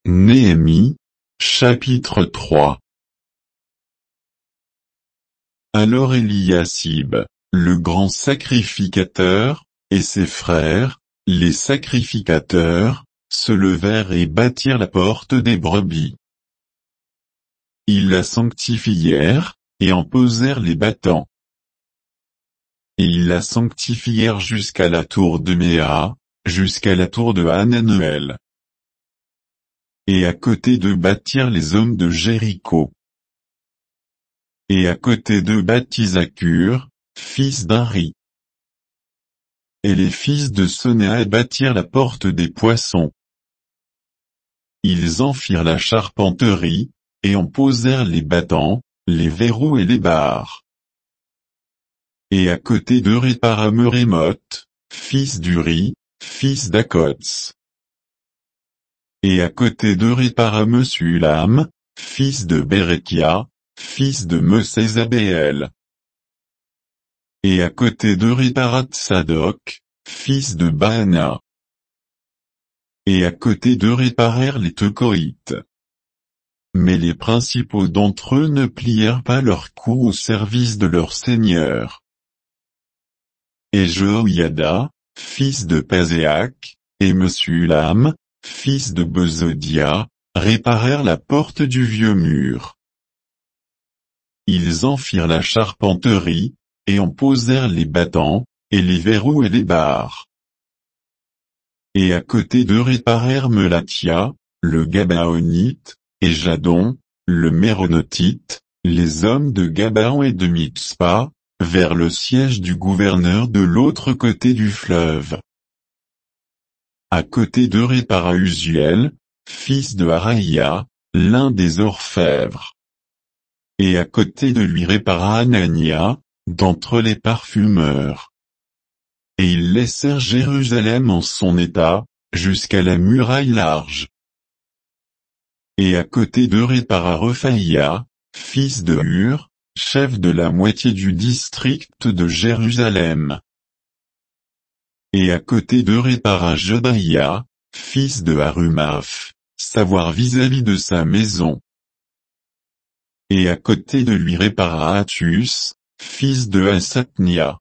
Néhémie, chapitre 3. Alors Eliasib, le grand sacrificateur, et ses frères, les sacrificateurs, se levèrent et bâtirent la porte des brebis. Ils la sanctifièrent, et en posèrent les battants. Et ils la sanctifièrent jusqu'à la tour de Méa, jusqu'à la tour de Hananuel. Et à côté d'eux bâtirent les hommes de Jéricho. Et à côté d'eux bâtit Zaccur, fils d'Ari. Et les fils de Sonéa bâtirent la porte des poissons. Ils en firent la charpenterie, et en posèrent les battants, les verrous et les barres. Et à côté d'eux répara Merémoth, fils d'Uri, fils d'Akots. Et à côté d'eux répara Mesullam, fils de Bérekia, fils de Mesésabéel. Et à côté d'eux répara Tsadok, fils de Baana. Et à côté d'eux réparèrent les Tekoïtes. Mais les principaux d'entre eux ne plièrent pas leur cou au service de leur seigneur. Et Jehoiada, fils de Paséac, et Mesullam, fils de Bezodia, réparèrent la porte du vieux mur. Ils en firent la charpenterie, et en posèrent les battants, et les verrous et les barres. Et à côté d'eux réparèrent Melatia, le Gabaonite, et Jadon, le Méronotite, les hommes de Gabaon et de Mitzpa, vers le siège du gouverneur de l'autre côté du fleuve. À côté d'eux répara Uziel, fils de Haraïa, l'un des orfèvres. Et à côté de lui répara Anania, d'entre les parfumeurs. Et ils laissèrent Jérusalem en son état, jusqu'à la muraille large. Et à côté d'eux répara Rephaïa, fils de Hur, chef de la moitié du district de Jérusalem. Et à côté d'eux répara Jodaïa, fils de Harumaph, savoir vis-à-vis de sa maison. Et à côté de lui répara Hattus, fils de Hassatnia.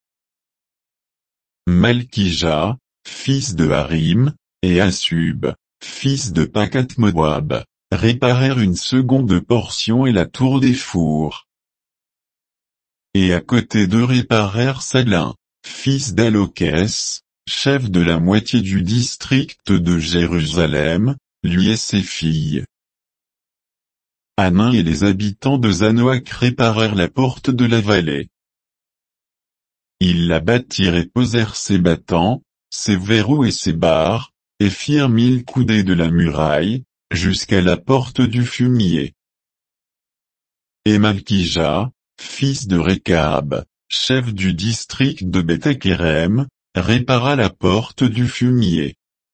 Malkija, fils de Harim, et Assub, fils de Pakat-Moab, réparèrent une seconde portion et la tour des fours. Et à côté d'eux réparèrent Salin, fils d'Alokès, chef de la moitié du district de Jérusalem, lui et ses filles. Hanin et les habitants de Zanoach réparèrent la porte de la vallée. Ils la bâtirent et posèrent ses battants, ses verrous et ses barres, et firent 1000 coudées de la muraille, jusqu'à la porte du fumier. Et Malkija, fils de Récab, chef du district de Beth-Ékerem, répara la porte du fumier.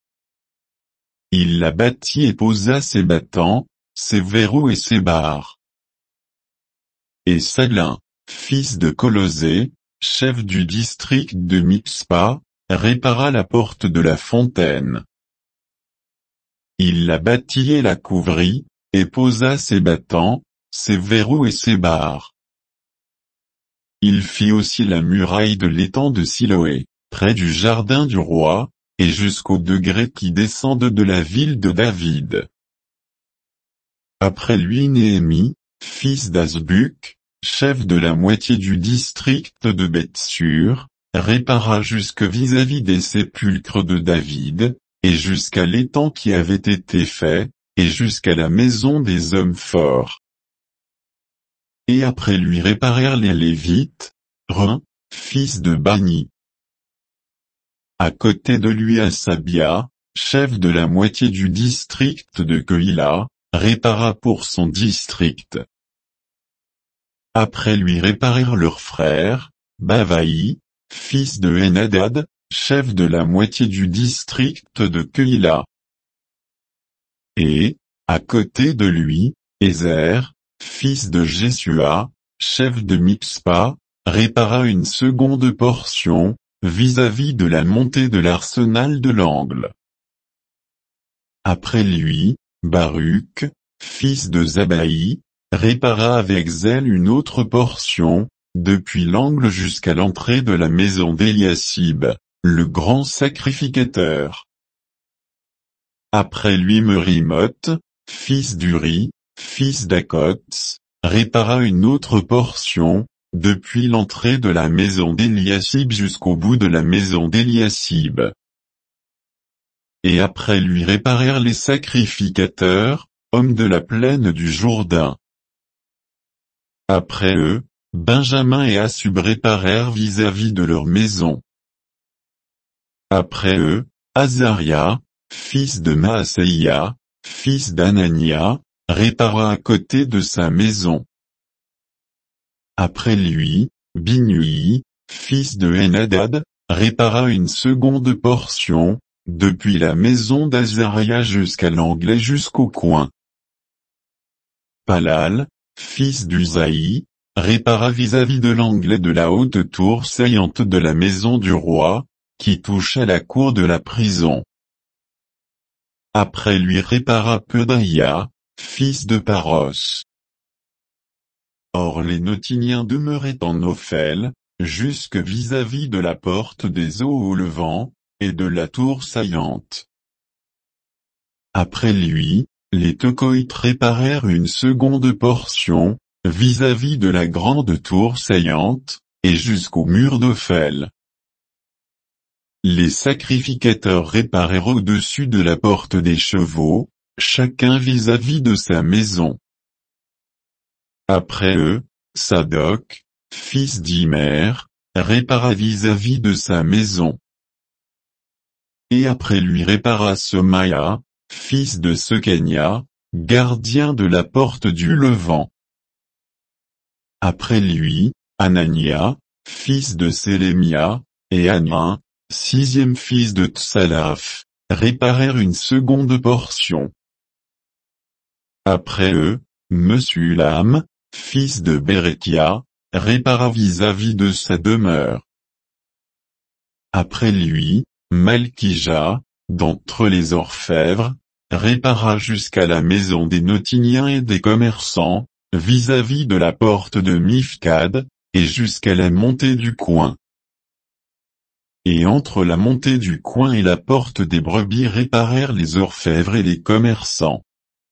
Il la bâtit et posa ses battants, ses verrous et ses barres. Et Salin, fils de Colosé, chef du district de Mitzpa, répara la porte de la fontaine. Il la bâtit et la couvrit, et posa ses battants, ses verrous et ses barres. Il fit aussi la muraille de l'étang de Siloé, près du jardin du roi, et jusqu'aux degrés qui descendent de la ville de David. Après lui Néhémie, fils d'Azbuk, chef de la moitié du district de Beth-Sur, répara jusque vis-à-vis des sépulcres de David, et jusqu'à l'étang qui avait été fait, et jusqu'à la maison des hommes forts. Et après lui réparèrent les Lévites, Ren, fils de Bani. À côté de lui Asabia, chef de la moitié du district de Keïla, répara pour son district. Après lui réparèrent leurs frères, Bavaï, fils de Henadad, chef de la moitié du district de Keïla. Et, à côté de lui, Ézer, fils de Jésua, chef de Mitzpa, répara une seconde portion, vis-à-vis de la montée de l'arsenal de l'angle. Après lui, Baruch, fils de Zabaï, répara avec zèle une autre portion, depuis l'angle jusqu'à l'entrée de la maison d'Eliasib, le grand sacrificateur. Après lui Merimoth, fils d'Uri, fils d'Akots, répara une autre portion, depuis l'entrée de la maison d'Eliasib jusqu'au bout de la maison d'Eliasib. Et après lui réparèrent les sacrificateurs, hommes de la plaine du Jourdain. Après eux, Benjamin et Assub réparèrent vis-à-vis de leur maison. Après eux, Azaria, fils de Maaseïa, fils d'Anania, répara à côté de sa maison. Après lui, Binnui, fils de Henadad, répara une seconde portion, depuis la maison d'Azaria jusqu'à l'angle et jusqu'au coin. Palal, fils d'Uzaï, répara vis-à-vis de l'angle de la haute tour saillante de la maison du roi, qui touchait la cour de la prison. Après lui répara Pedaïa, fils de Paros. Or les Notiniens demeuraient en Ophel, jusque vis-à-vis de la porte des eaux au levant, et de la tour saillante. Après lui, les Tekoïtes réparèrent une seconde portion, vis-à-vis de la grande tour saillante, et jusqu'au mur d'Ophel. Les sacrificateurs réparèrent au-dessus de la porte des chevaux, chacun vis-à-vis de sa maison. Après eux, Sadoc, fils d'Imer, répara vis-à-vis de sa maison. Et après lui répara Semaïa, fils de Sekania, gardien de la porte du levant. Après lui, Anania, fils de Sélémia, et Anin, sixième fils de Tsalaf, réparèrent une seconde portion. Après eux, Mesullam, fils de Bérékia, répara vis-à-vis de sa demeure. Après lui, Malkija, d'entre les orfèvres, répara jusqu'à la maison des Notiniens et des commerçants, vis-à-vis de la porte de Mifkad, et jusqu'à la montée du coin. Et entre la montée du coin et la porte des brebis réparèrent les orfèvres et les commerçants.